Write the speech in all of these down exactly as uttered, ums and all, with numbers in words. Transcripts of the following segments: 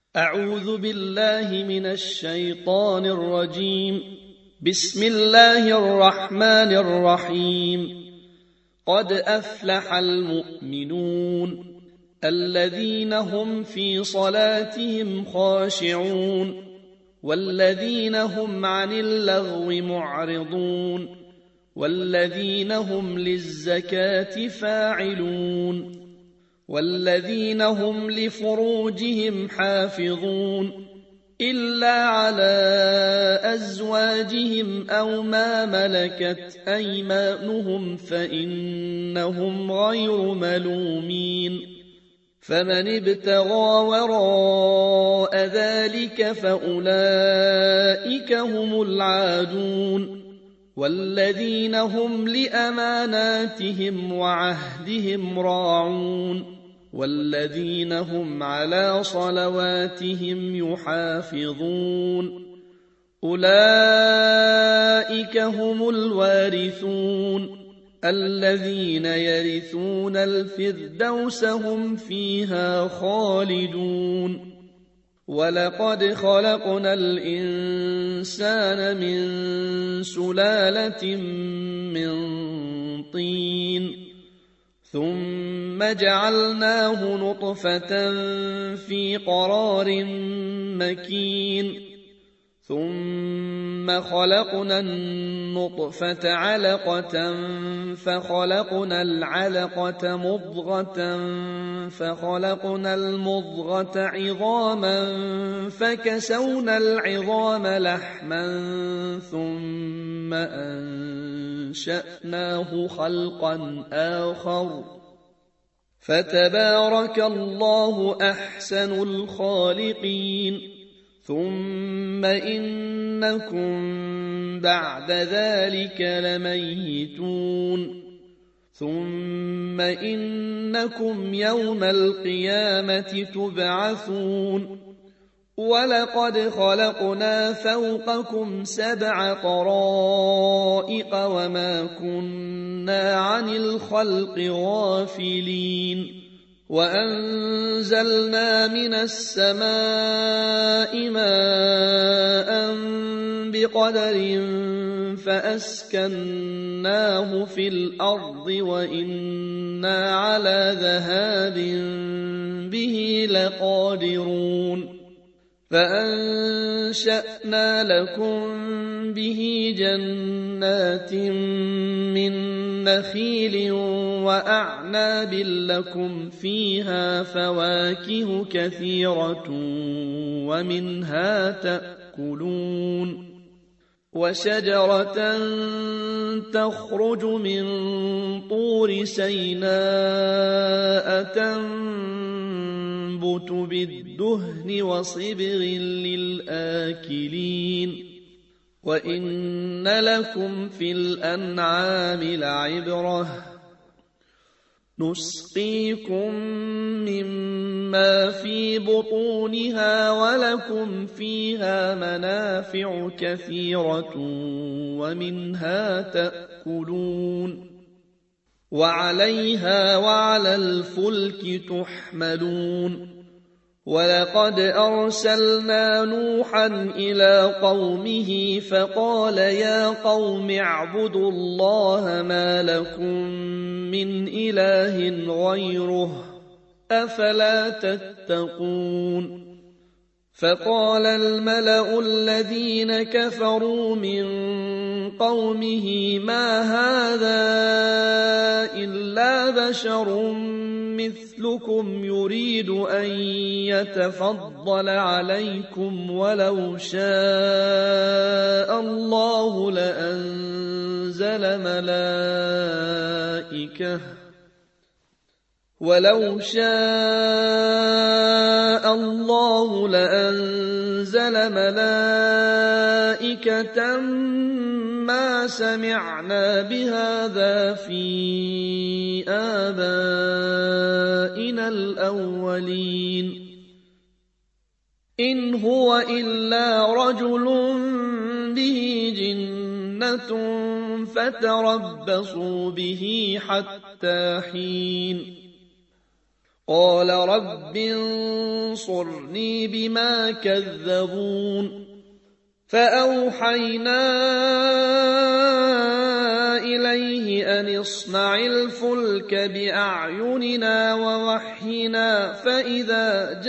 أعوذ بالله من الشيطان الرجيم. بسم الله الرحمن الرحيم. قد أفلح المؤمنون الذين هم في صلاتهم خاشعون والذين هم عن اللغو معرضون والذين هم للزكاة فاعلون والذين هم لفروجهم حافظون إلا على أزواجهم أو ما ملكت أيمانهم فإنهم غير ملومين. فمن ابتغى وراء ذلك فأولئك هم العادون والذين هم لأماناتهم وعهدهم راعون والذين هم على صلواتهم يحافظون. أولئك هم الوارثون الذين يرثون الفردوس هم فيها خالدون. ولقد خلقنا الإنسان من سلالة من طين ثم جعلناه نطفة في قرار مكين ثم خلقنا النطفة علقة فخلقنا العلقة مضغة فخلقنا المضغة عظاما فكسونا العظام لحما ثم أنشأناه خلقا آخر فتبارك الله أحسن الخالقين. ثم إنكم بعد ذلك لميتون ثم إنكم يوم القيامة تبعثون. ولقد خلقنا فوقكم سبع طرائق وما كنا عن الخلق غافلين. وأنزلنا من السماء ماء بقدر فأسكناه في الأرض وإنا على ذهاب به لقادرون. فأنشأنا لكم به جنات من نخيل وأعناب لكم فيها فواكه كثيرة ومنها تأكلون. وشجرة تخرج من طور سيناء تنبت بالدهن وصبغ للآكلين. وإن لكم في الأنعام لعبرة نسقيكم مما في بطونها ولكم فيها منافع كثيرة ومنها تأكلون وعليها وعلى الفلك تحملون. ولقد أرسلنا نوحا إلى قومه فقال يا قوم اعبدوا الله ما لكم من إله غيره أفلا تتقون. فقال الملأ الذين كفروا من قومه ما هذا إلا بشر مثلكم يريد أن يتفضل عليكم ولو شاء الله لأنزل ملائكة ولو شاء الله لأنزل ملائكة ما سمعنا بهذا في آبائنا الأولين إن هو إلا رجل به جنة فتربصوا به حتى حين قال رب انصرني بما كذبون فأوحينا إليه أن اصنع الفلك بأعيننا ووحينا فإذا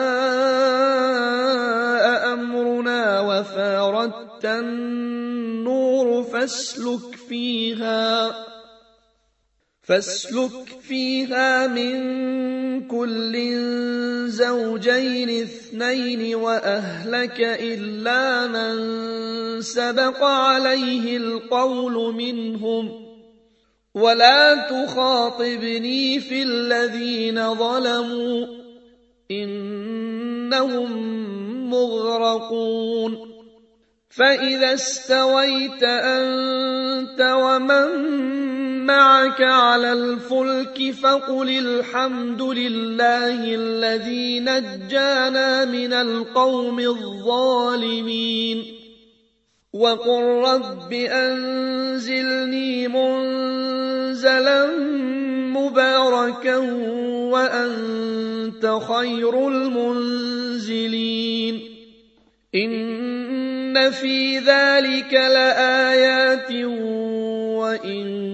جاء أمرنا وفاردت النور فاسلك فيها فاسلك فيها من كل زوجين اثنين وأهلك إلا من سبق عليه القول منهم ولا تخاطبني في الذين ظلموا إنهم مغرقون فإذا استويت أنت ومن معك على الفلك فقل الحمد لله الذي نجانا من القوم الظالمين وقل رب أنزلني منزلا مباركا وأنت خير المنزلين إن في ذلك لآيات وإن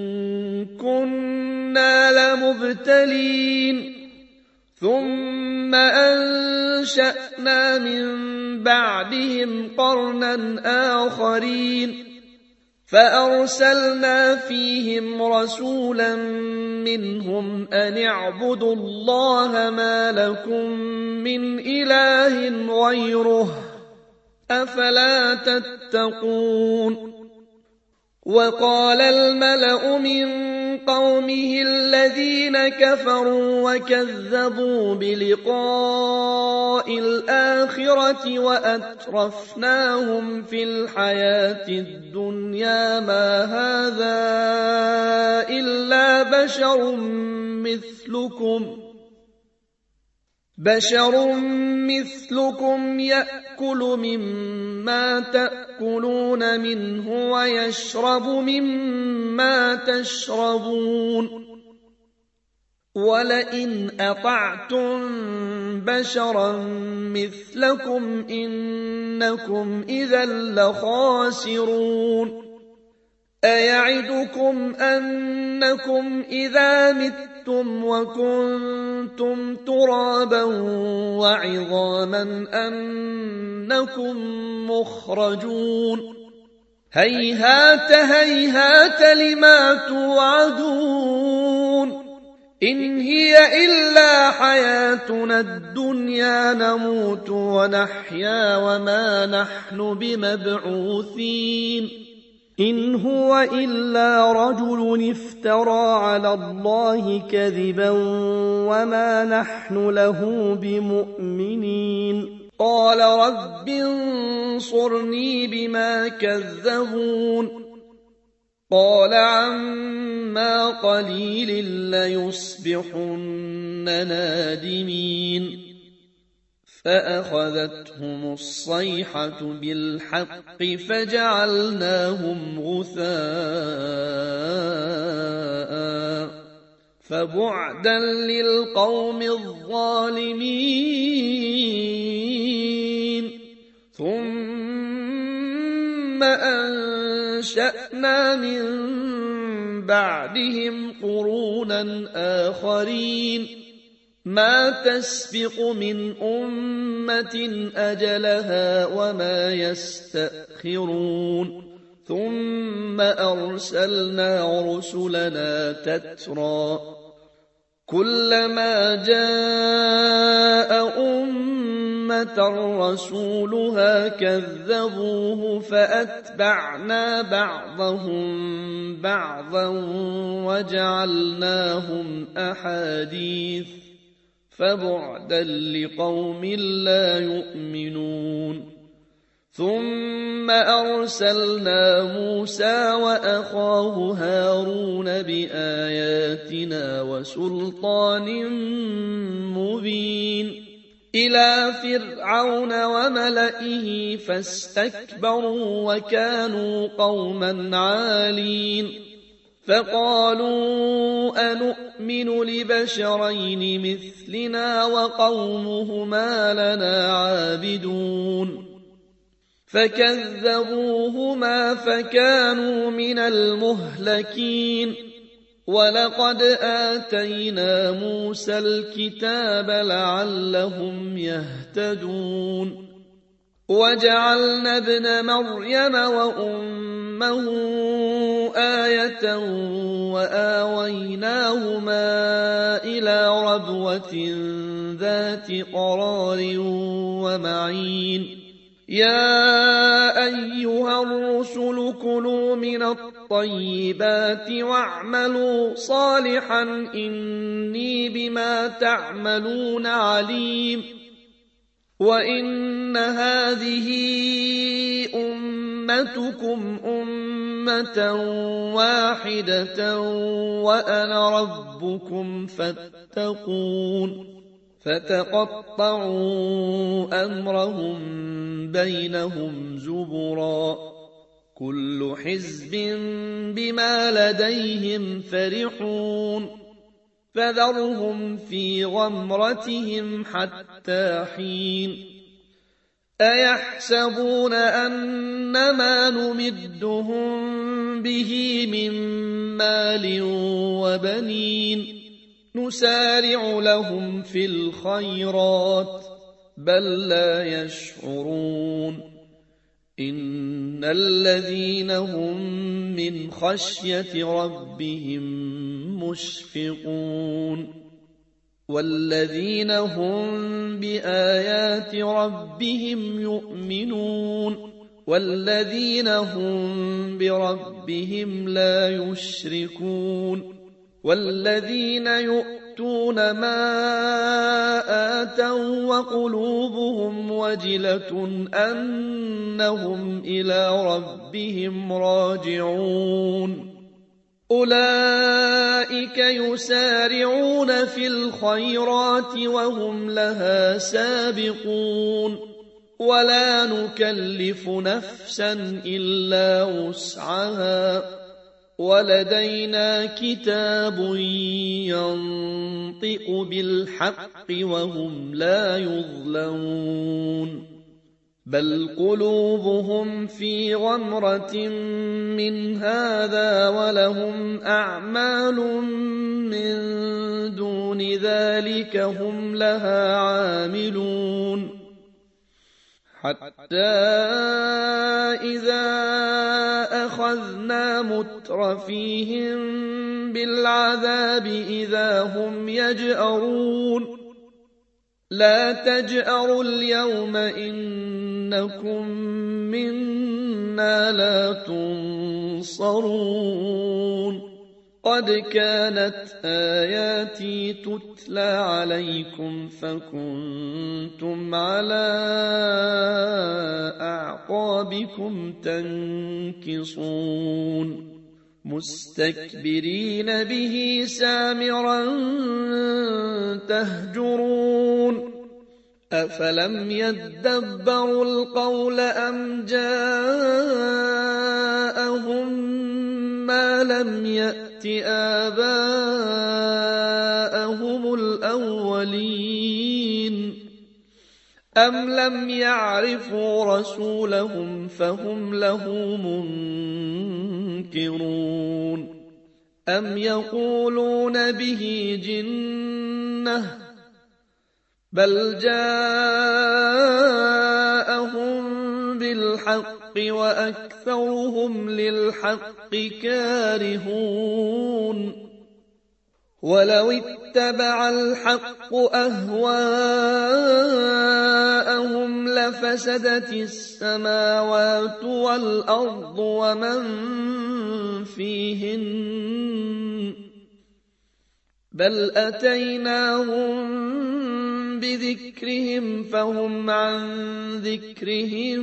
كنا لمبتلين ثم أنشأنا من بعدهم قرنا آخرين فأرسلنا فيهم رسولا منهم أن اعبدوا الله ما لكم من إله غيره أفلا تتقون وقال الملأ من قومه الذين كفروا وكذبوا بلقاء الآخرة وأترفناهم في الحياة الدنيا ما هذا إلا بشر مثلكم بشر مثلكم يأكل مما تأكلون منه ويشرب مما تشربون ولئن أطعتم بشرا مثلكم إنكم إذا لخاسرون أيعدكم أنكم إذا متم وكنتم ترابا وعظاما أنكم مخرجون هيهات هيهات لما توعدون إن هي إلا حياتنا الدنيا نموت ونحيا وما نحن بمبعوثين إن هو إلا رجل افترى على الله كذبا وما نحن له بمؤمنين قال رب انصرني بما كذبون قال عما قليل ليصبحن نادمين فأخذتهم الصيحة بالحق فجعلناهم غثاء فبعدا للقوم الظالمين ثم أنشأنا من بعدهم قرونا آخرين ما تسبق من أمة أجلها وما يستأخرون ثم أرسلنا رسلنا تترى كلما جاء أمة رسولها كذبوه فأتبعنا بعضهم بعضا وجعلناهم أحاديث فبعدا لقوم لا يؤمنون ثم أرسلنا موسى وأخاه هارون بآياتنا وسلطان مبين إلى فرعون وملئه فاستكبروا وكانوا قوما عالين فقالوا أنؤمن لبشرين مثلنا وقومهما لنا عابدون فكذبوهما فكانوا من المهلكين ولقد آتينا موسى الكتاب لعلهم يهتدون وجعلنا ابن مريم وأمه آية وآويناهما إلى ربوة ذات قرار ومعين يا أيها الرسل كلوا من الطيبات واعملوا صالحا إني بما تعملون عليم وإن هذه أمتكم أمة واحدة وأنا ربكم فاتقون فتقطعوا أمرهم بينهم زبرا كل حزب بما لديهم فرحون فذرهم في غمرتهم حتى حين أيحسبون أنما نمدهم به من مال وبنين نسارع لهم في الخيرات بل لا يشعرون إن الذين هم من خشية ربهم مشفقون والذين هم بآيات ربهم يؤمنون والذين هم بربهم لا يشركون والذين يؤتون ما آتوا وقلوبهم وجلة أنهم إلى ربهم راجعون أولئك يسارعون في الخيرات وهم لها سابقون ولا نكلف نفسا إلا وسعها ولدينا كتاب ينطق بالحق وهم لا يظلمون بل قلوبهم في غمرة من هذا ولهم أعمال من دون ذلك هم لها عاملون حتى إذا أخذنا مترفيهم بالعذاب إذا هم يجأرون لا تجأروا اليوم إنكم منا لا تنصرون قد كانت آياتي تتلى عليكم فكنتم على أعقابكم تنكصون مستكبرين به سامرا تهجرون أفلم يدبروا القول أم جاءهم ما لم يأت آباءهم الأولين أم لم يعرفوا رسولهم فهم له منكرون أم يقولون به جنة بل جاءهم بالحق وأكثرهم للحق كارهون ولو اتبع الحق أهواءهم لفسدت السماوات والأرض ومن فيهن بل أتيناهم بذكرهم فهم عن ذكرهم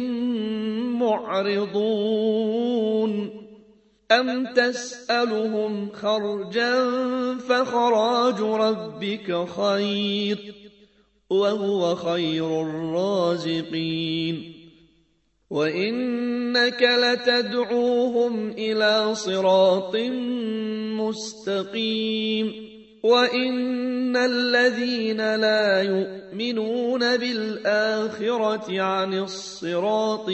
معرضون أم تسألهم خرجا فخراج ربك خير وهو خير الرازقين وإنك لتدعوهم إلى صراط مستقيم وإن الذين لا يؤمنون بالآخرة عن الصراط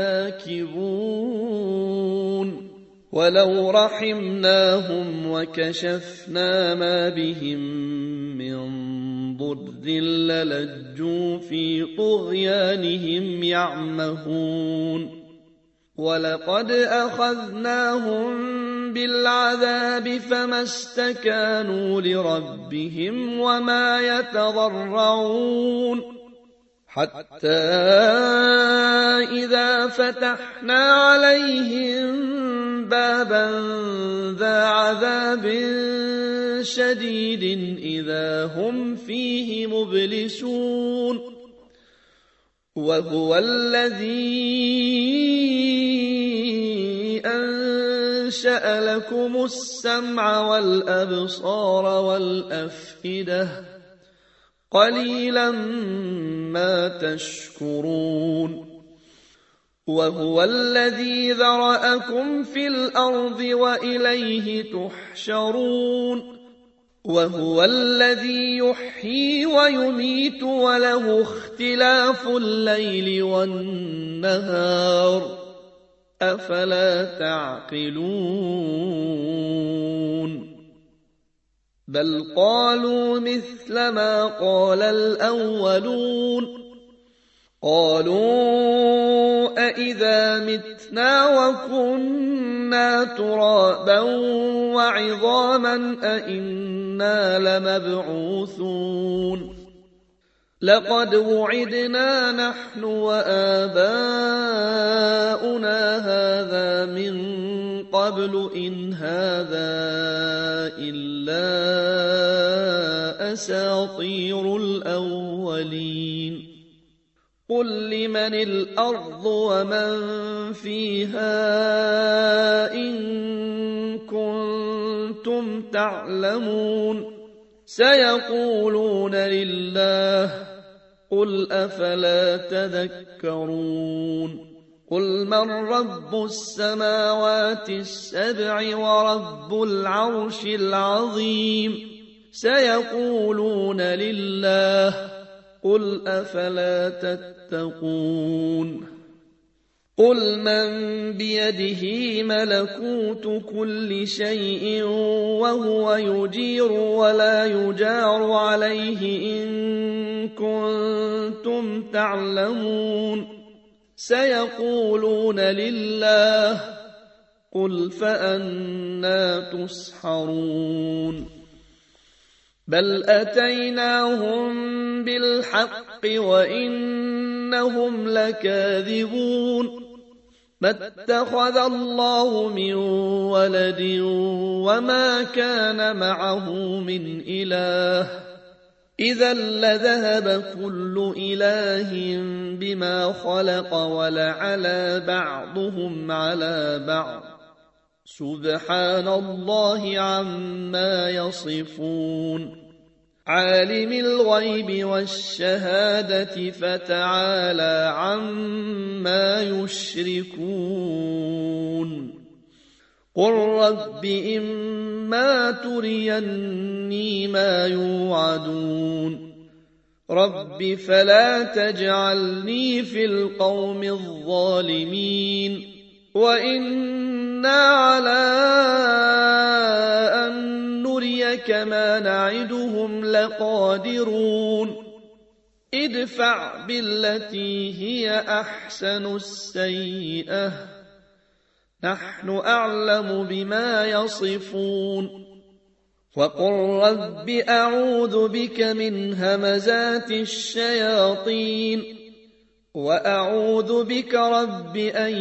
لناكبون ولو رحمناهم وكشفنا ما بهم من ضر للجوا في طغيانهم يعمهون ولقد أخذناهم بالعذاب فما استكانوا لربهم وما يتضرعون حتى إذا فتحنا عليهم بابا ذا عذاب شديد إذا هم فيه مبلسون وهو الذي أنشأ لكم السمع والأبصار والأفئدة قليلا ما تشكرون وهو الذي ذرأكم في الأرض وإليه تحشرون وهو الذي يحيي ويميت وله اختلاف الليل والنهار أفلا تعقلون بل قالوا مثل ما قال الأولون قالوا أإذا متنا وكنا ترابا وعظاما أإنا لمبعوثون لقد وعدنا نحن وآباؤنا هذا من قبل إن هذا إلا أساطير الأولين قل لمن الأرض ومن فيها إن كنتم تعلمون سيقولون لله قل أفلا تذكرون قل من رب السماوات السبع ورب العرش العظيم سيقولون لله قل أفلا تتقون قل من بيده ملكوت كل شيء وهو يجير ولا يجار عليه إن كنتم تعلمون سيقولون لله قل فأنى تسحرون بل أتيناهم بالحق وإنهم لكاذبون ما اتخذ الله من ولد وما كان معه من إله إذا لذهب كل إله بما خلق ولعلى بعضهم على بعض سبحان الله عما يصفون عالم الغيب والشهادة فتعالى عما يشركون قل رب إما تريني ما يوعدون رب فلا تجعلني في القوم الظالمين وإنا على أن نريك ما نعدهم لقادرون ادفع بالتي هي أحسن السيئة نحن أعلم بما يصفون وقل رب أعوذ بك من همزات الشياطين وأعوذ بك رب أن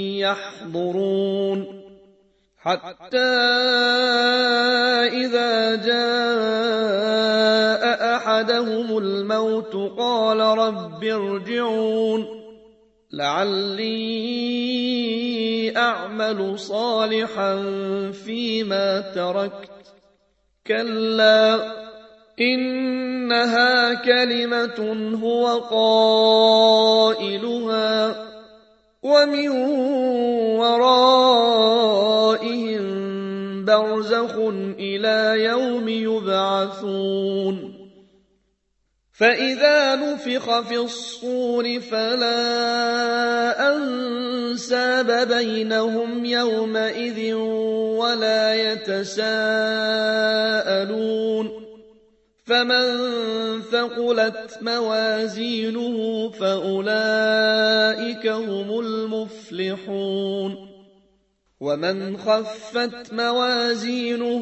يحضرون حتى إذا جاء أحدهم الموت قال رب ارجعون لعلي أعمل صالحا فيما تركت كلا إنها كلمة هو قائلها ومن ورائهم برزخ إلى يوم يبعثون فإذا نفخ في الصور فلا أنساب بينهم يومئذ ولا يتساءلون فمن ثقلت موازينه فأولئك هم المفلحون ومن خفت موازينه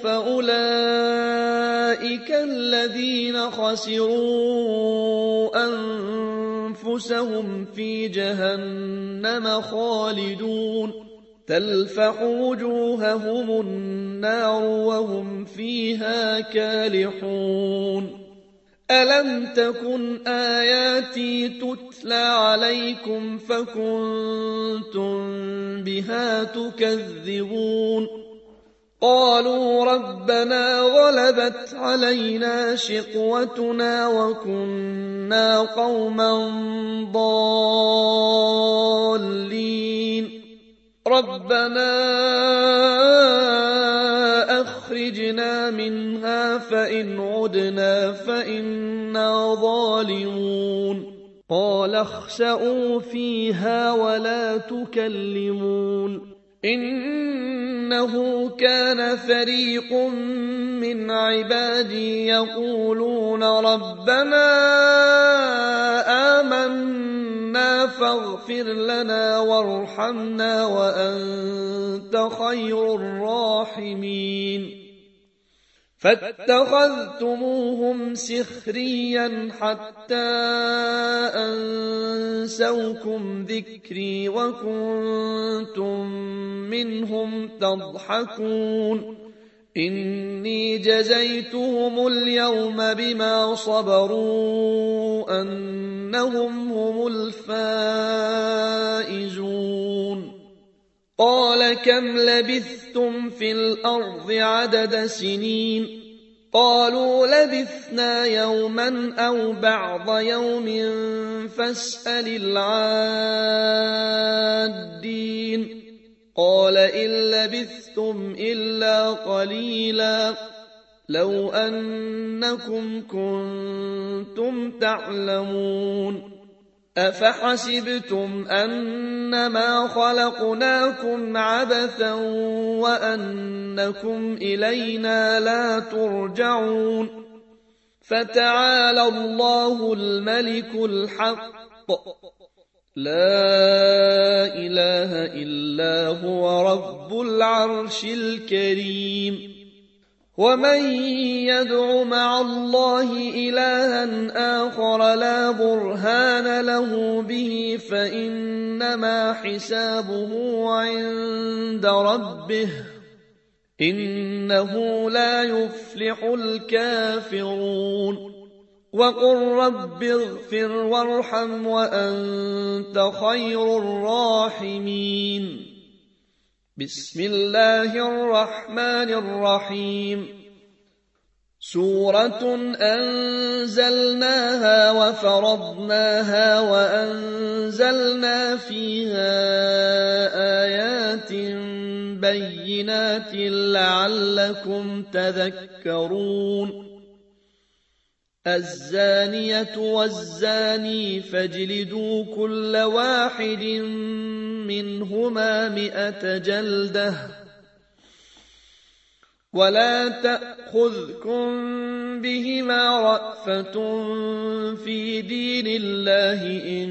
فأولئك الذين خسروا أنفسهم في جهنم خالدون تلفح وجوههم النار وهم فيها كالحون ألم تكن آياتي تتلى عليكم فكنتم بها تكذبون قالوا ربنا غلبت علينا شقوتنا وكنا قوما ضالين ربنا أخرجنا منها فإن عدنا فإنا ظالمون قال اخسئوا فيها ولا تكلمون إنه كان فريق من عبادي يقولون ربنا آمنا فاغفر لنا وارحمنا وأنت خير الراحمين فاتخذتموهم سخريا حتى أنسوكم ذكري وكنتم منهم تضحكون إني جزيتهم اليوم بما صبروا أنهم هم الفائزون قال كم لبثتم في الأرض عدد سنين قالوا لبثنا يوما أو بعض يوم فاسأل العادين قال إن لبثتم إلا قليلا لو أنكم كنتم تعلمون أفحسبتم أنما خلقناكم عبثا وأنكم إلينا لا ترجعون فتعالى الله الملك الحق لا إله إلا هو رب العرش الكريم ومن يدع مع الله إلها آخر لا برهان له به فإنما حسابه عند ربه إنه لا يفلح الكافرون وقل رب اغفر وارحم وأنت خير الراحمين بسم الله الرحمن الرحيم سورة أنزلناها وفرضناها وأنزلنا فيها آيات بينات لعلكم تذكرون الزانية والزاني فاجلدوا كل واحد منهما مئة جلدة ولا تأخذكم بهما رأفة في دين الله إن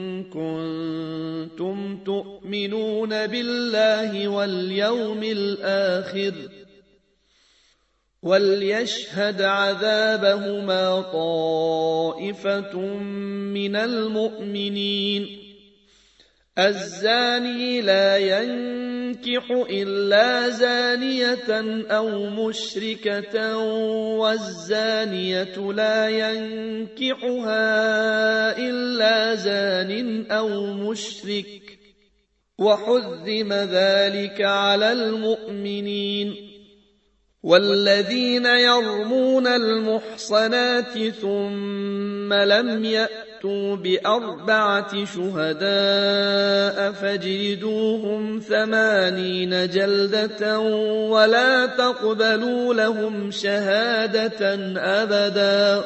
كنتم تؤمنون بالله واليوم الآخر وليشهد عذابهما طائفة من المؤمنين الزاني لا ينكح إلا زانية أو مشركة والزانية لا ينكحها إلا زان أو مشرك وحرم ذلك على المؤمنين والذين يرمون المحصنات ثم لم يأتوا بأربعة شهداء فاجلدوهم ثمانين جلدة ولا تقبلوا لهم شهادة أبدا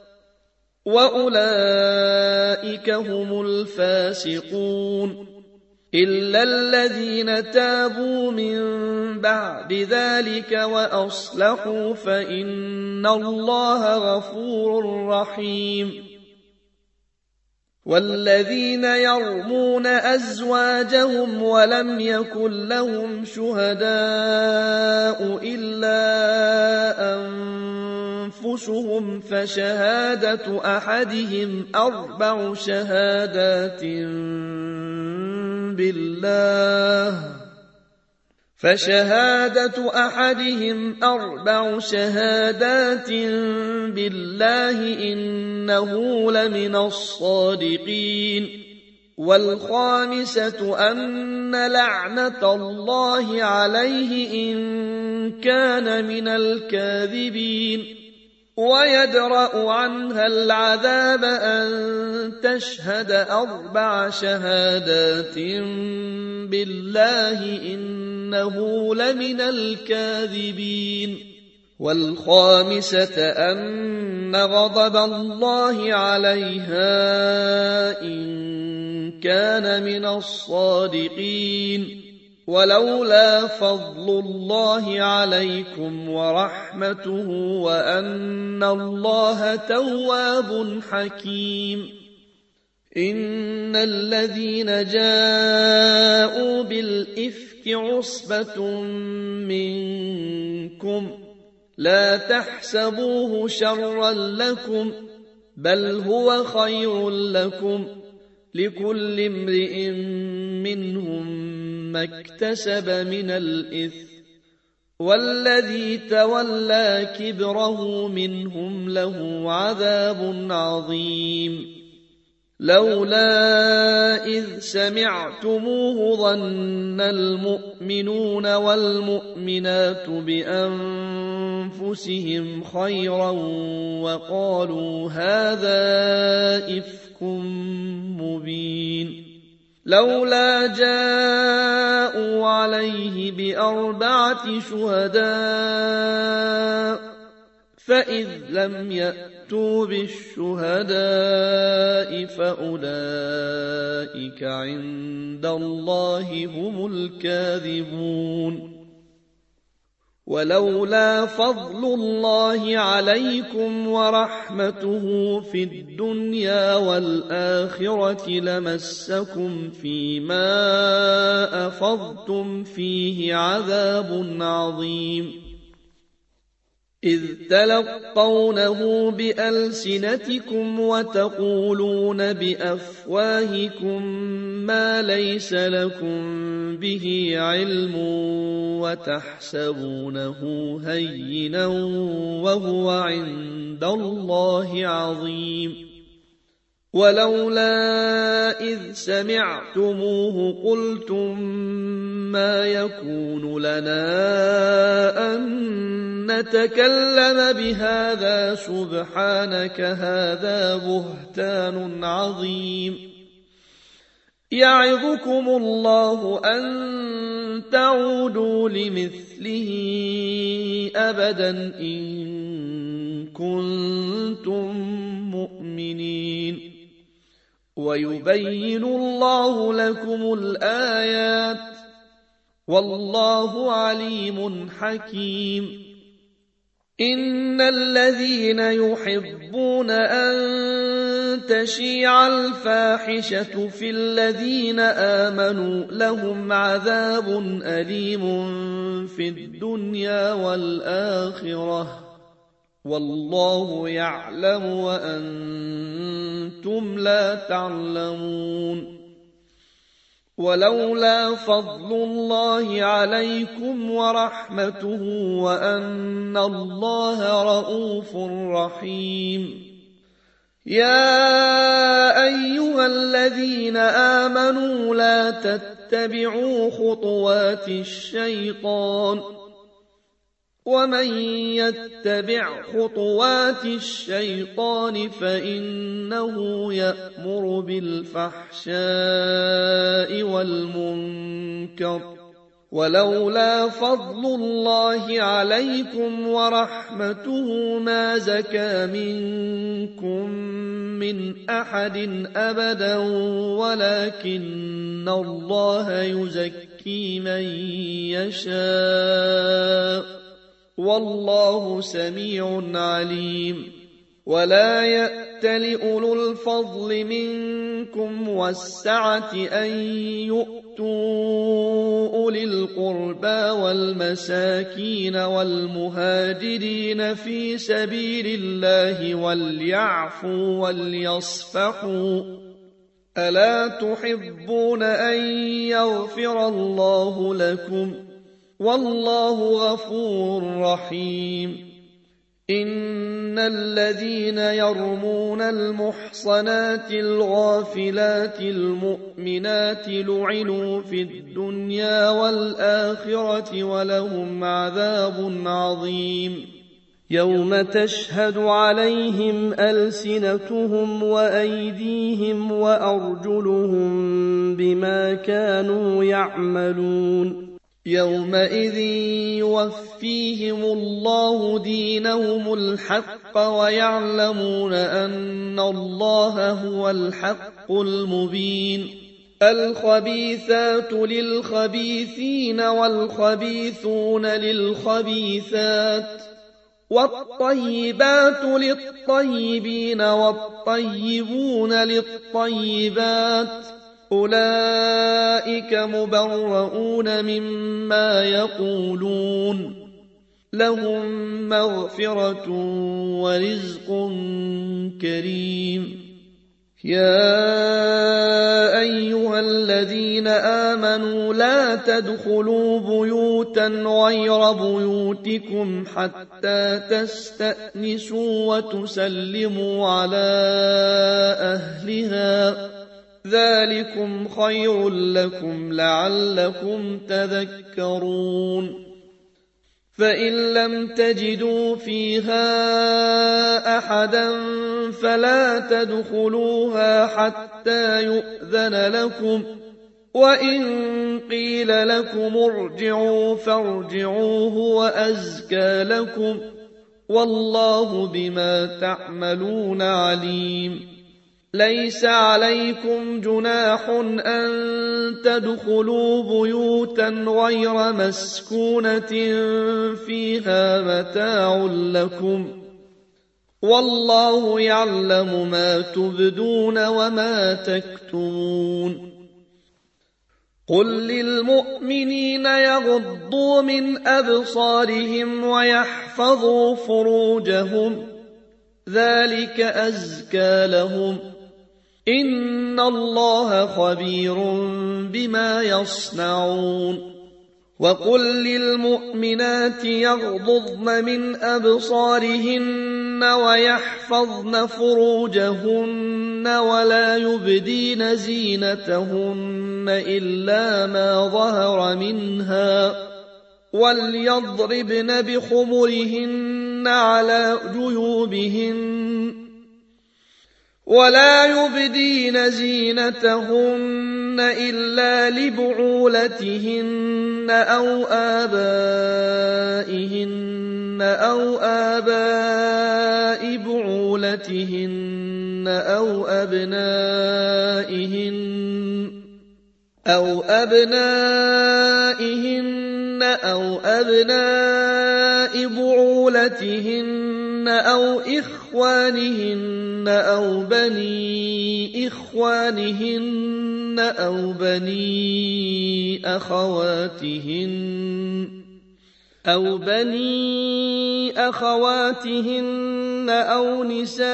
وأولئك هم الفاسقون إلا الذين تابوا من بعد ذلك وأصلحوا فإن الله غفور رحيم والذين يرمون أزواجهم ولم يكن لهم شهداء إلا أنفسهم فشهادة أحدهم أربع شهادات بالله فشهادة أحدهم أربع شهادات بالله إنه لمن الصادقين والخامسة أن لعنة الله عليه إن كان من الكاذبين ويدرأ عنها العذاب أن تشهد أربع شهادات بالله إنه لمن الكاذبين والخامسة أن غضب الله عليها إن كان من الصادقين ولولا فضل الله عليكم ورحمته وأن الله تواب حكيم إن الذين جاءوا بالإفك عصبة منكم لا تحسبوه شرا لكم بل هو خير لكم لكل امرئ منهم ما اكتسب من الإثم والذي تولى كبره منهم له عذاب عظيم لولا إذ سمعتموه ظن المؤمنون والمؤمنات بأنفسهم خيرا وقالوا هذا إفك مبين لولا جاءوا عليه بأربعة شهداء فإذ لم يأتوا بالشهداء فأولئك عند الله هم الكاذبون ولولا فضل الله عليكم ورحمته في الدنيا والآخرة لمسكم فيما أفضتم فيه عذاب عظيم إذ تلقونه بألسنتكم وتقولون بأفواهكم ما ليس لكم به علم وتحسبونه هينا وهو عند الله عظيم ولولا إذ سمعتموه قلتم ما يكون لنا أن نتكلم بهذا سبحانك هذا بهتان عظيم يعظكم الله أن تعودوا لمثله أبدا إن كنتم مؤمنين ويبين الله لكم الآيات والله عليم حكيم إن الذين يحبون أن تشيع الفاحشة في الذين آمنوا لهم عذاب أليم في الدنيا والآخرة والله يعلم وأنتم لا تعلمون ولولا فضل الله عليكم ورحمته وأن الله رءوف رحيم يا أيها الذين آمنوا لا تتبعوا خطوات الشيطان ومن يتبع خطوات الشيطان فإنه يأمر بالفحشاء والمنكر ولولا فضل الله عليكم ورحمته ما زكى منكم من أحد أبدا ولكن الله يزكي من يشاء والله سميع عليم. ولا يأتل أولو الفضل منكم والسعة أن يؤتوا أولي القربى والمساكين والمهاجرين في سبيل الله وليعفوا وليصفحوا ألا تحبون أن يغفر الله لكم والله غفور رحيم. إن الذين يرمون المحصنات الغافلات المؤمنات لعنوا في الدنيا والآخرة ولهم عذاب عظيم يوم تشهد عليهم ألسنتهم وأيديهم وأرجلهم بما كانوا يعملون يومئذ يوفيهم الله دينهم الحق ويعلمون أن الله هو الحق المبين. الخبيثات للخبيثين والخبيثون للخبيثات والطيبات للطيبين والطيبون للطيبات أولئك مبرؤون مما يقولون لهم مغفرة ورزق كريم. يا أيها الذين آمنوا لا تدخلوا بيوتا غير بيوتكم حتى تستأنسوا وتسلموا على أهلها ذلكم خير لكم لعلكم تذكرون. فإن لم تجدوا فيها أحدا فلا تدخلوها حتى يؤذن لكم وإن قيل لكم ارجعوا فارجعوا هو أزكى لكم والله بما تعملون عليم. ليس عليكم جناح أن تدخلوا بيوتا غير مسكونة فيها متاع لكم والله يعلم ما تبدون وما تكتمون. قل للمؤمنين يغضوا من أبصارهم ويحفظوا فروجهم ذلك أزكى لهم إن الله خبير بما يصنعون. وقل للمؤمنات يغضضن من أبصارهن ويحفظن فروجهن ولا يبدين زينتهن إلا ما ظهر منها وليضربن بخمرهن على جيوبهن ولا يبدين زينتهن إلا لبعولتهن أو آبائهن أو آباء بعولتهن أو أبنائهن أو أبنائهن أو أبناء بعولتهن أو إخوانهن أو بني إخوانهن أو بني أخواتهن أو بني أخواتهن أو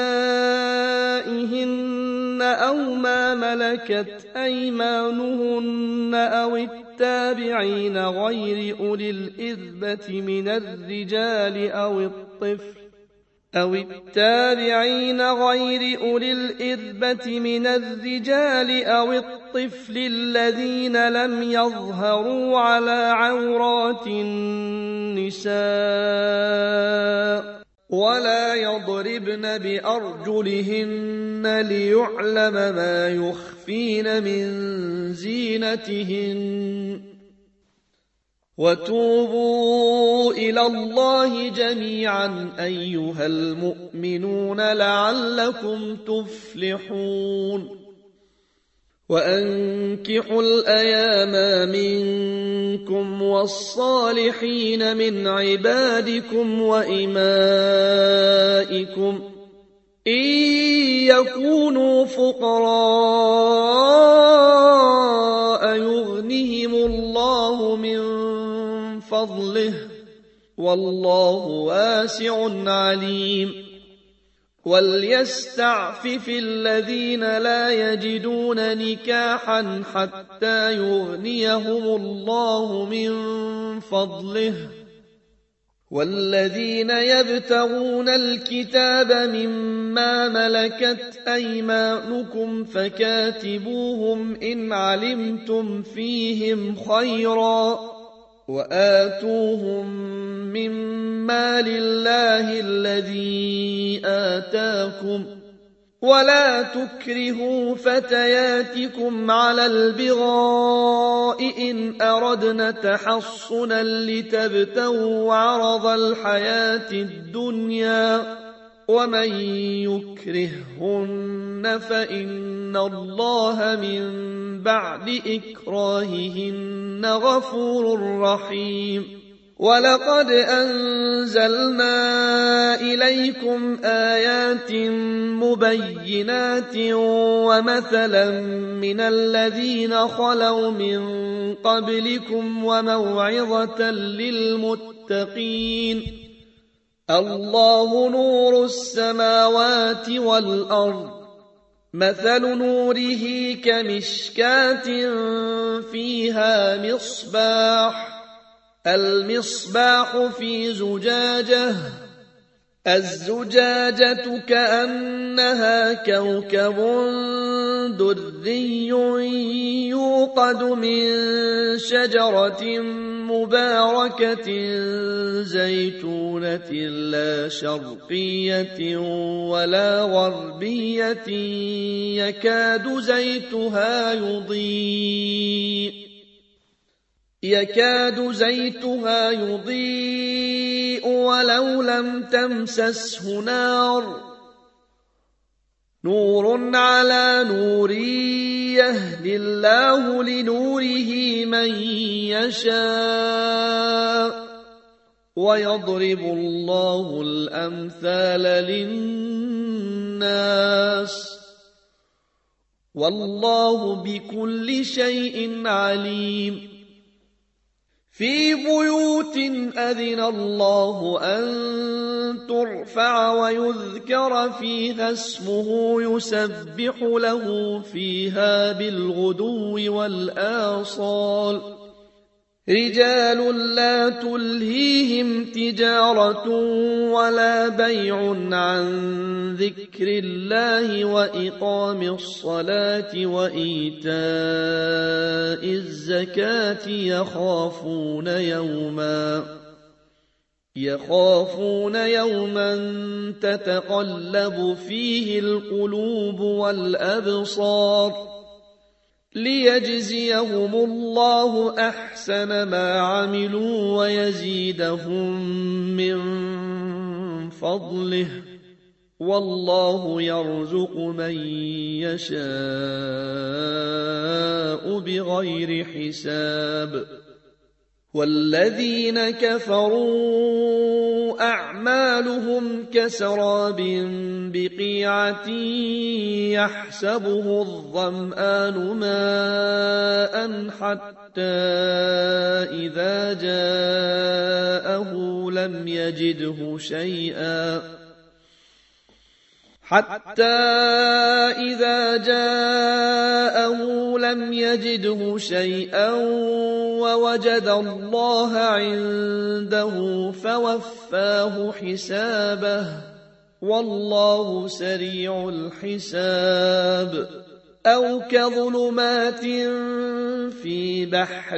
نسائهن أو ما ملكت أيمانهن أو التابعين غير أولي الإذبة من الرجال أو الطفل أو التابعين غير أولي الإربة من الرجال أو الطفل الذين لم يظهروا على عورات النساء ولا يضربن بأرجلهن ليعلم ما يخفين من زينتهن وتوبوا إلى الله جميعا أيها المؤمنون لعلكم تفلحون وأنكحوا الأيام منكم والصالحين من عبادكم وإمائكم إن يكونوا فقراء يغنهم الله من فضله والله واسع عليم وليستعفف الذين لا يجدون نكاحا حتى يغنيهم الله من فضله والذين يبتغون الكتاب مما ملكت أيمانكم فكاتبوهم إن علمتم فيهم خيرا وآتوهم مما لله الذي آتاكم ولا تكرهوا فتياتكم على البغاء إن أردنا تحصنا لتبتغوا عرض الحياة الدنيا ومن يكرههن فإن الله من بعد إكراههن غفور رحيم ولقد أنزلنا إليكم آيات مبينات ومثلا من الذين خلوا من قبلكم وموعظة للمتقين الله نور السماوات والأرض مثل نوره كمشكاة فيها مصباح المصباح في زجاجة الزجاجة كأنها كوكب دري يوقد من شجرة مباركة زيتونة لا شرقية ولا غربية يكاد زيتها يضيء يكاد زيتها يضيء ولو لم تمسسه نار نور على نور يهدي الله لنوره من يشاء ويضرب الله الأمثال للناس والله بكل شيء عليم في بيوت أذن الله أن ترفع ويذكر فيها اسمه يسبح له فيها بالغدو والآصال رجال لا تلهيهم تجارة ولا بيع عن ذكر الله وإقام الصلاة وإيتاء الزكاة يخافون يوما يخافون يوما تتقلب فيه القلوب والأبصار ليجزيهم الله أحسن ما عملوا ويزيدهم من فضله والله يرزق من يشاء بغير حساب والذين كفروا أعمالهم كسراب بقيعة يحسبه الظمآن ماء حتى إذا جاءه لم يجده شيئا حتى إذا جاءه لم يجده شيئا ووجد الله عنده فوفاه حسابه والله سريع الحساب أو كظلمات في بحر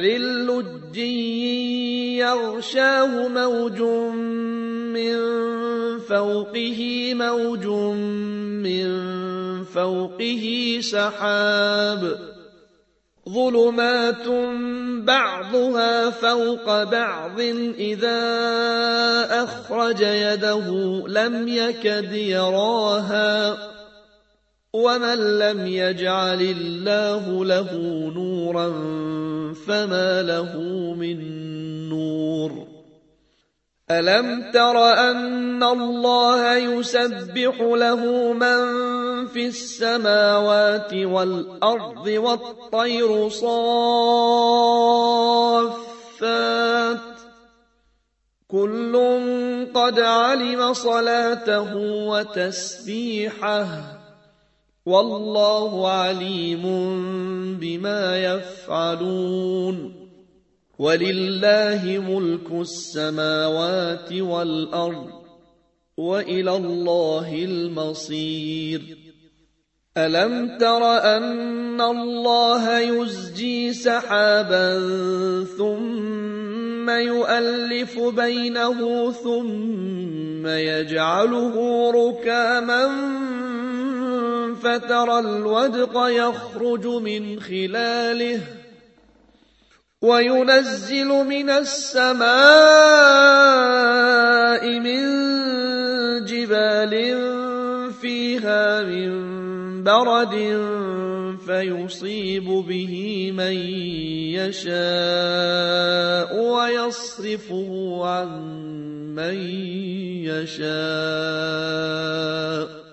لجي يغشاه موج من فوقه موج من فوقه سحاب ظلمات بعضها فوق بعض إذا أخرج يده لم يكد يراها ومن لم يجعل الله له نورا فما له من نور ألم تر أن الله يسبح له من في السماوات والأرض والطير صافات كل قد علم صلاته وتسبيحه والله عليم بما يفعلون ولله ملك السماوات والأرض وإلى الله المصير ألم تر أن الله يزجي سحابا ثم يؤلف بينه ثم يجعله ركاما فترى الودق يخرج من خلاله وينزل من السماء من جبال فيها من برد فيصيب به من يشاء ويصرفه عن من يشاء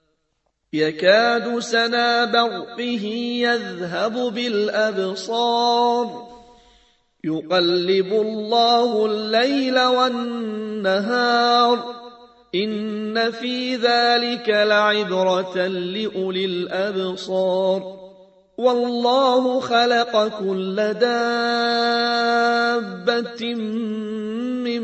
يكاد سنا برقه يذهب بالأبصار يقلب الله الليل والنهار إن في ذلك لعبرة لأولي الأبصار والله خلق كل دابة من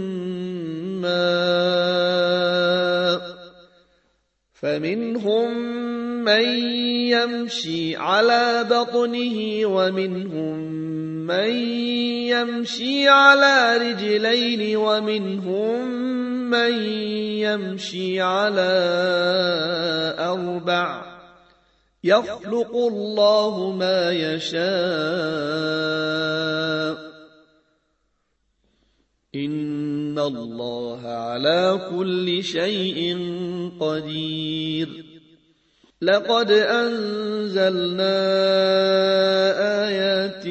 ماء فمنهم من يمشي على بطنه ومنهم من يمشي على رجلين ومنهم من يمشي على أربع يخلق الله ما يشاء إن الله على كل شيء قدير لقد أنزلنا آيات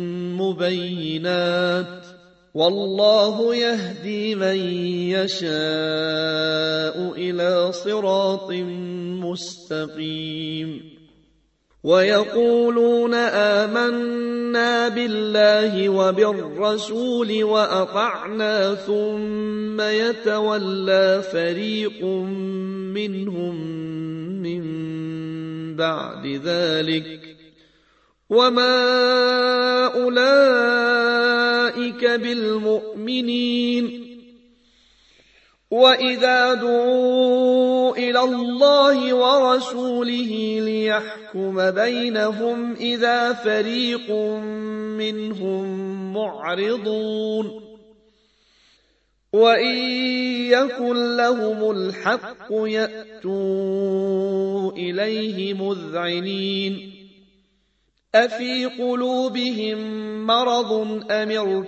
مبينات والله يهدي من يشاء إلى صراط مستقيم ويقولون آمنا بالله وبالرسول وأطعنا ثم يتولى فريق منهم من بعد ذلك وما أولئك بالمؤمنين وإذا دعوا إلى الله ورسوله ليحكم بينهم إذا فريق منهم معرضون وإن يكن لهم الحق يأتوا إليه مذعنين أفي قلوبهم مرض أم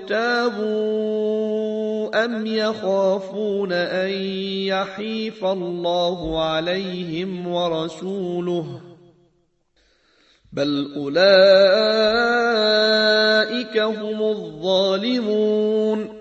ارتابوا أم يخافون أن يحيف الله عليهم ورسوله بل أولئك هم الظالمون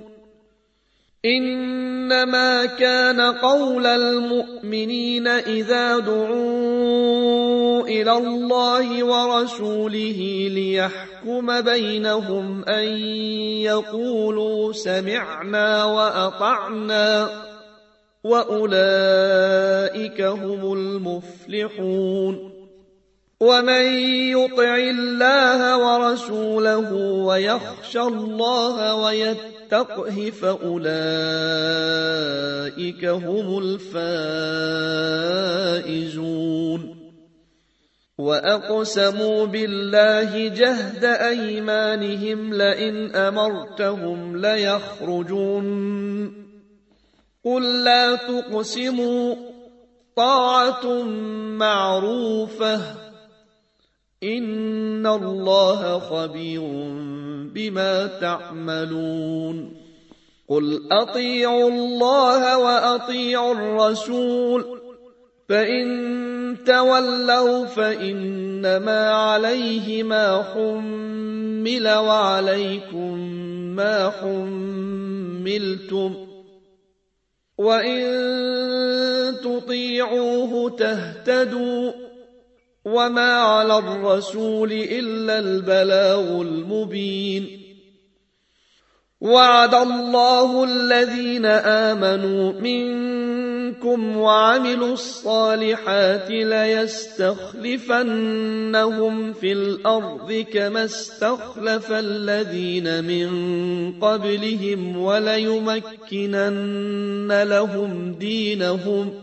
إنما كان قول المؤمنين إذا دعوا إلى الله ورسوله ليحكم بينهم أن يقولوا سمعنا وأطعنا وأولئك هم المفلحون ومن يطع الله ورسوله ويخشى الله ويتقى التقه فأولئك هم الفائزون وأقسموا بالله جهد أيمانهم لئن أمرتهم ليخرجون قل لا تقسموا طاعة معروفة إن الله خبير بما تعملون قل أطيعوا الله وأطيعوا الرسول فإن تولوا فإنما عليه ما حمل وعليكم ما حملتم وإن تطيعوه تهتدوا وما على الرسول إلا البلاغ المبين وعد الله الذين آمنوا منكم وعملوا الصالحات ليستخلفنهم في الأرض كما استخلف الذين من قبلهم وليمكنن لهم دينهم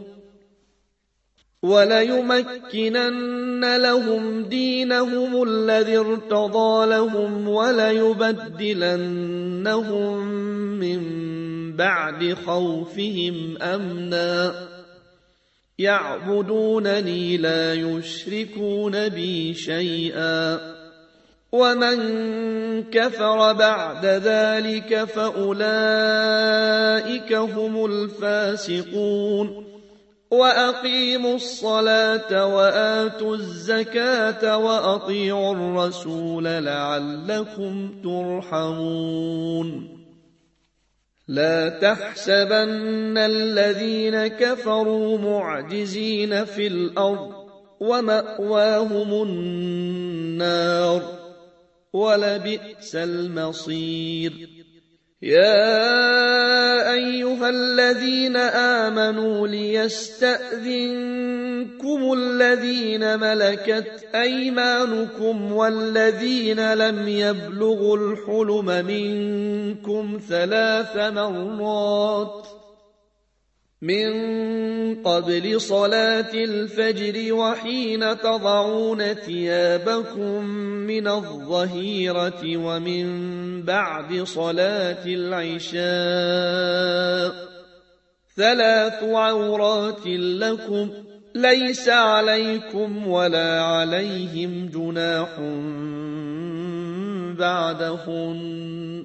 وليمكنن لهم دينهم الذي ارتضى لهم وليبدلنهم من بعد خوفهم أمنا يعبدونني لا يشركون بي شيئا ومن كفر بعد ذلك فأولئك هم الفاسقون وأقيموا الصلاة وآتوا الزكاة وأطيعوا الرسول لعلكم ترحمون لا تحسبن الذين كفروا معجزين في الأرض ومأواهم النار ولبئس المصير يا أيها الذين آمنوا ليستأذنكم الذين ملكت أيمانكم والذين لم يبلغوا الحلم منكم ثلاث مرات من قبل صلاة الفجر وحين تضعون ثيابكم من الظهيرة ومن بعد صلاة العشاء ثلاث عورات لكم ليس عليكم ولا عليهم جناح بعدهن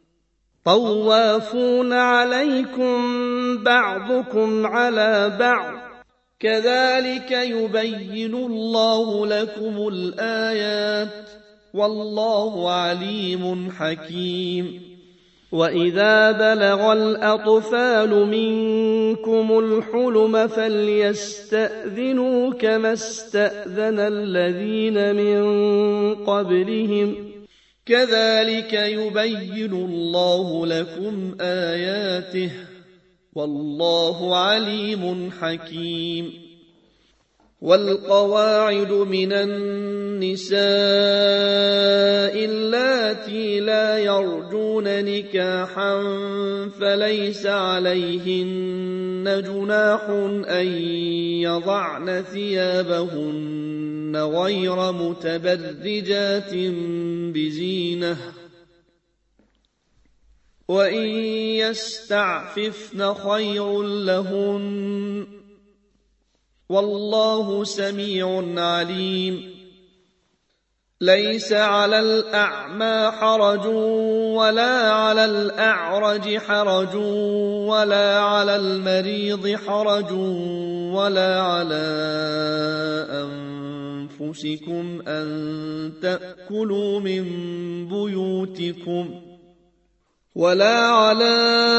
طوافون عليكم بعضكم على بعض كذلك يبين الله لكم الآيات والله عليم حكيم وإذا بلغ الأطفال منكم الحلم فليستأذنوا كما استأذن الذين من قبلهم كذلك يبين الله لكم آياته والله عليم حكيم والقواعد من النساء اللاتي لا يرجون نكاحا فليس عليهن جناح أن يضعن ثيابهن غير متبرجات بزينة وإن يستعففن خير لهن والله سميع عليم ليس على الأعمى حرج ولا على الأعرج حرج ولا على المريض حرج ولا على أنفسكم أن تأكلوا من بيوتكم ولا على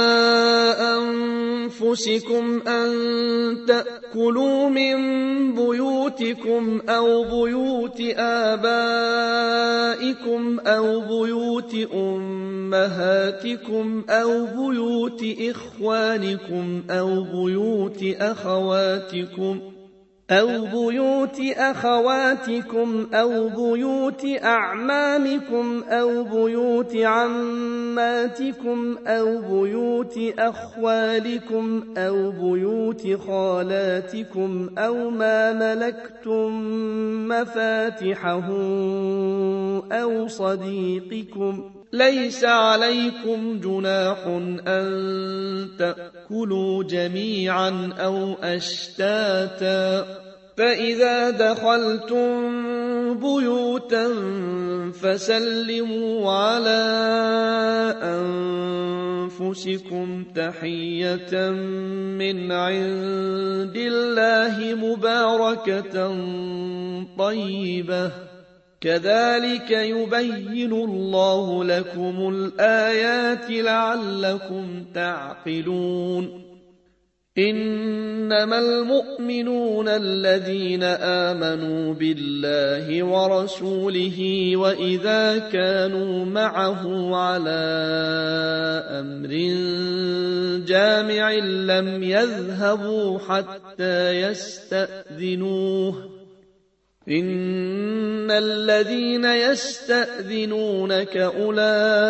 أنفسكم أن تأكلوا من بيوتكم أو بيوت آبائكم أو بيوت أمهاتكم أو بيوت إخوانكم أو بيوت أخواتكم أو بيوت أخواتكم أو بيوت أعمامكم أو بيوت عماتكم أو بيوت أخوالكم أو بيوت خالاتكم أو ما ملكتم مفاتحه أو صديقكم. ليس عليكم جناح أن تأكلوا جميعا أو أشتاتا، فإذا دخلتم بيوتا فسلموا على أنفسكم تحية من عند الله مباركة طيبة، كذلك يبين الله لكم الآيات لعلكم تعقلون. إنما المؤمنون الذين آمنوا بالله ورسوله وإذا كانوا معه على أمر جامع لم يذهبوا حتى يستأذنوه. إن الذين يستأذنونك أولئك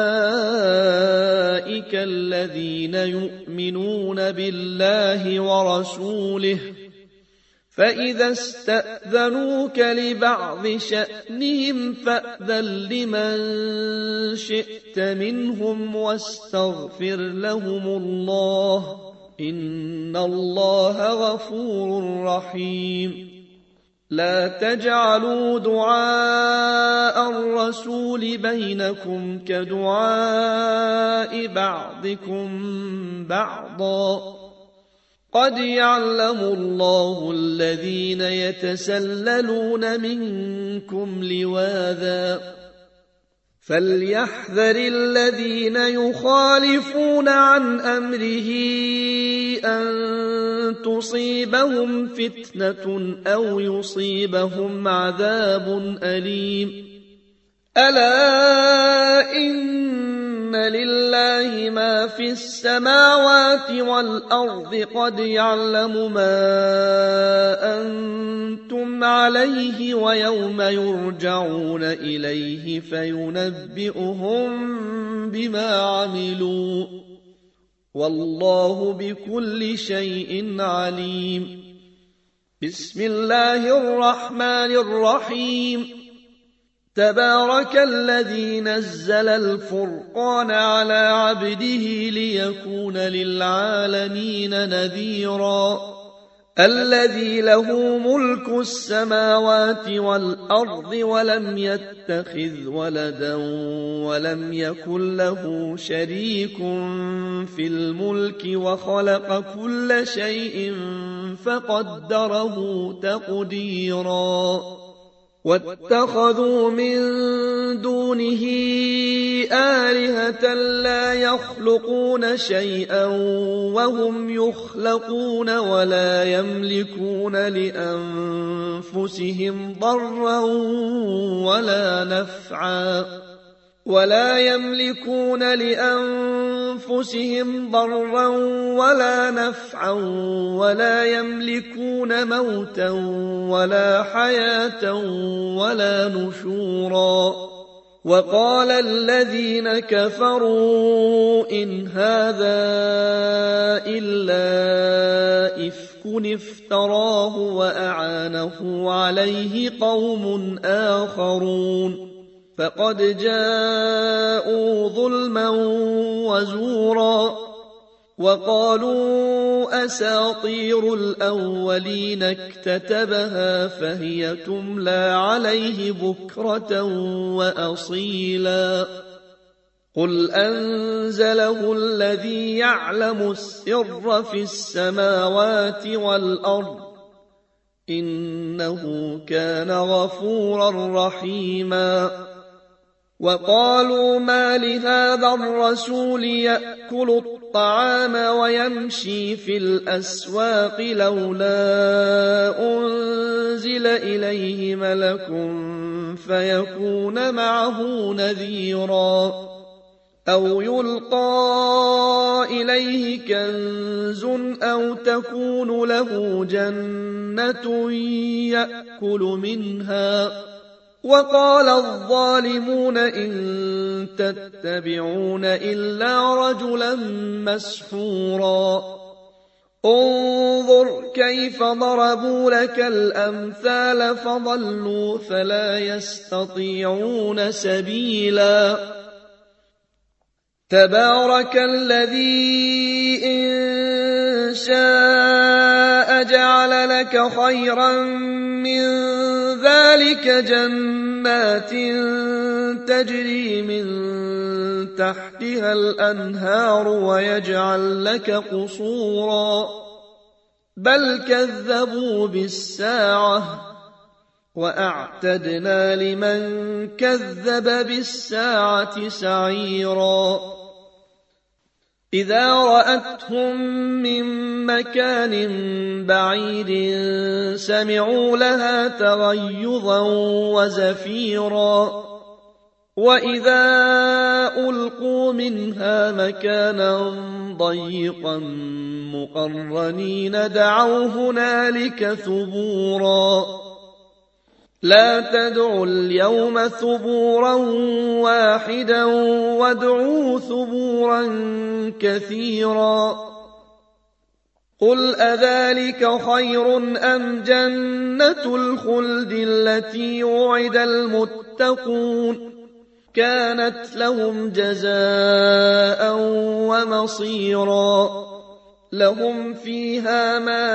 الذين يؤمنون بالله ورسوله، فإذا استأذنوك لبعض شأنهم فأذن لمن شئت منهم واستغفر لهم الله، إن الله غفور رحيم. لا تجعلوا دعاء الرسول بينكم كدعاء بعضكم بعضا، قد يعلم الله الذين يتسللون منكم لواذا، فليحذر الذين يخالفون عن أمره أن تصيبهم فتنة أو يصيبهم عذاب أليم. ألا إن لله ما في السماوات والأرض، قد يعلم ما أنتم عليه ويوم يرجعون إليه فينبئهم بما عملوا، والله بكل شيء عليم. بسم الله الرحمن الرحيم. تبارك الذي نزل الفرقان على عبده ليكون للعالمين نذيرا، الذي له ملك السماوات والأرض ولم يتخذ ولدا ولم يكن له شريك في الملك وخلق كل شيء فقدره تقديرا. واتخذوا من دونه آلهة لا يخلقون شيئا وهم يخلقون ولا يملكون لأنفسهم ضرا ولا نفعا ولا يملكون لأنفسهم ضرا ولا نفعا ولا يملكون موتا ولا حياة ولا نشورا. وقال الذين كفروا إن هذا إلا إفك افتراه وأعانه عليه قوم آخرون، فقد جاءوا ظلما وزورا. وقالوا أساطير الأولين اكتتبها فهي تملى عليه بكرة وأصيلا. قل أنزله الذي يعلم السر في السماوات والأرض، إنه كان غفورا رحيما. وقالوا ما لهذا الرسول يأكل الطعام ويمشي في الأسواق لولا أنزل إليه ملك فيكون معه نذيرا. أو يلقى إليه كنز أو تكون له جنة يأكل منها. وقال الظالمون إن تتبعون إلا رجلا مسحورا انظر كيف ضربوا لك الأمثال فضلوا فلا يستطيعون سبيلا. تبارك الذي إن شاء جعل لك خيرا من ذلك جنات تجري من تحتها الأنهار ويجعل لك قصورا بل كذبوا بالساعة وأعتدنا لمن كذب بالساعة سعيرا. إذا رأتهم من مكان بعيد سمعوا لها تغيظا وزفيرا وإذا ألقوا منها مكانا ضيقا مقرنين دعوا هنالك ثبورا لا تدعوا اليوم ثبورا واحدا وادعوا ثبورا كثيرا. قل أذلك خير أم جنة الخلد التي وعد المتقون كانت لهم جزاء ومصيرا لهم فيها ما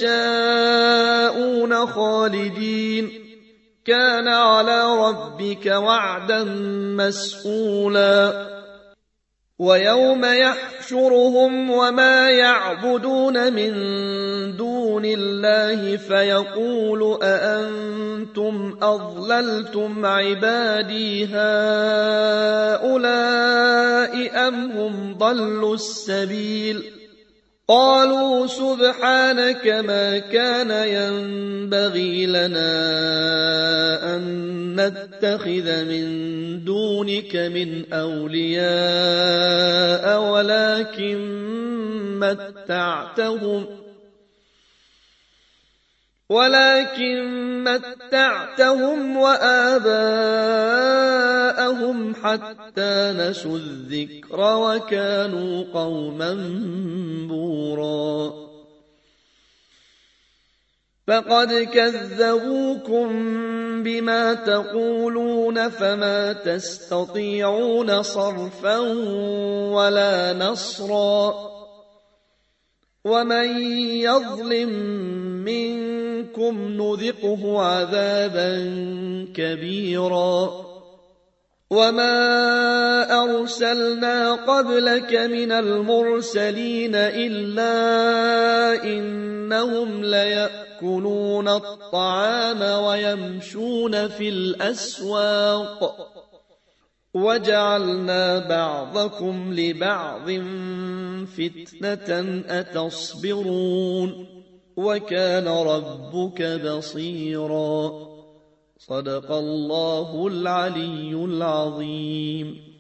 يشاءون خالدين كان على ربك وعدا مسئولا. ويوم يحشرهم وما يعبدون من دون الله فيقول أأنتم أضللتم عبادي هؤلاء أم هم ضلوا السبيل قالوا سبحانك ما كان ينبغي لنا أن نتخذ من دونك من أولياء ولكن متعتهم ولكن متعتهم وآباءهم حتى نسوا الذكر وكانوا قوما بورا. فقد كذبوكم بما تقولون فما تستطيعون صرفا ولا نصرا ومن يظلم منكم نذقه عذابا كبيرا. وما أرسلنا قبلك من المرسلين إلا إنهم ليأكلون الطعام ويمشون في الأسواق وجعلنا بعضكم لبعض فتنة أتصبرون وكان ربك بصيرا. صدق الله العلي العظيم.